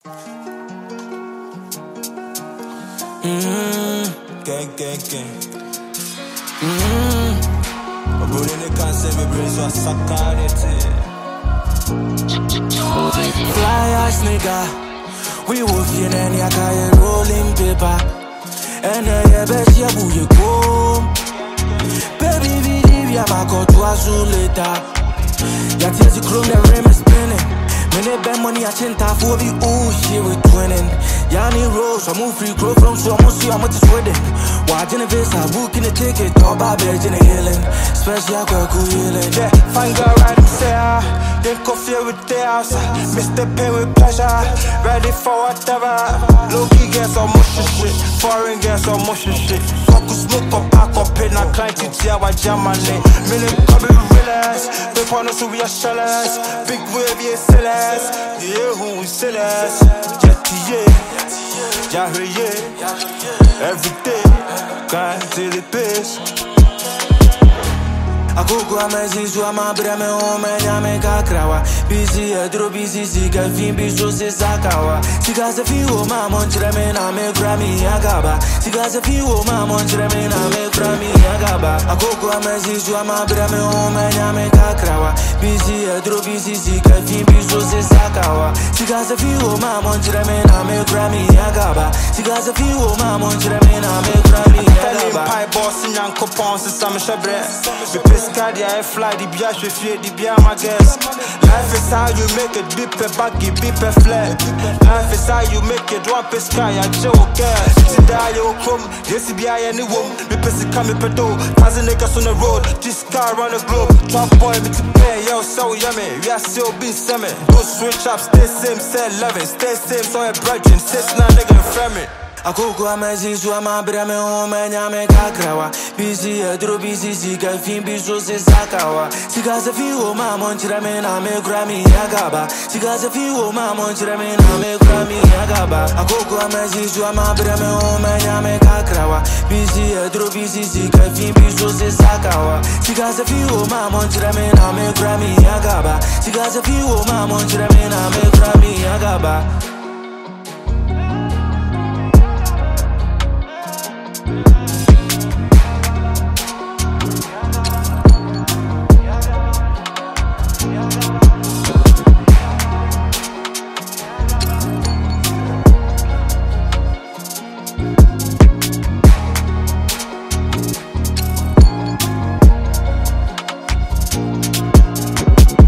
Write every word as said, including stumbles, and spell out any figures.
Mmm, gang, gang, gang. Mmm, my brother they can't say me brain so I suck on it. Fly ass nigga, we wolf in any akaye rolling paper. And I bet you you go. Baby, believe ya ma go to azuleta. Ya tears you chrome the rim is spinning. Many bad money I change time for the ooh shit with twinning. Yanni Rose, I move free, grow from so I'm see I'm with this wedding. Why Genevieve, I book in the ticket, talk about bed in the healing. Especially I got cool healing. Yeah, fine girl riding say, then coffee with the house. Mister Pay with pleasure, ready for whatever. Low key gets on mushy shit, foreign gets on mushy shit. Fuck with smoke up, pack up, pay not client to tear what jam my name. Minute come be realize, they want us to be a shellers. Big wave, yeah, sellers. Yeah, who we sellers? Yeah, yeah, yeah, every day, grind till it pays. I go go amazing, so I'm a brame home and I make a crawa. Busy, a drop busy, sick, a fin, be so say Sakawa. Sigas a few, my montramen, I make Grammy Agaba. Sigas a few, my montramen, I make Grammy Agaba. I go go amazing, so I'm a brame home and I make a crawa. Busy, a drop busy, sick, a fin, be so say Sakawa. Sigas a few, my montramen, I make Grammy Agaba. Sigas a few, my montramen, I make Grammy Agaba. Pie boss in Yanko Pons, some shabre. Scadia, I fly the biash with you, the bia my guess. Life is how you make it, beep a baggy, beep a flat. Life is how you make it, drop a sky, I joke. To die, you come, yes, be I any woman. Beep a coming pedo, thousand acres on the road. This car on the globe, top boy, me to pay, yo, so yummy. We are still being semi. Go switch up, stay same, stay eleven, stay same, so a brethren, six nine nigga from me. I go go amazing, so I'm a brame home and I make a crawa. Busy, a drop busy, sick, a fin, be so say Sakawa. Sigas a few, my montramen, I make Grammy Agaba. Sigas a few, my montramen, I make Grammy Agaba. I go go amazing, so I'm a brame home and I make a crawa. Busy, a drop busy, sick, a fin, be so say Sakawa. Sigas a few, my montramen, I make Grammy Agaba. Sigas a few, my montramen, I make Grammy Agaba.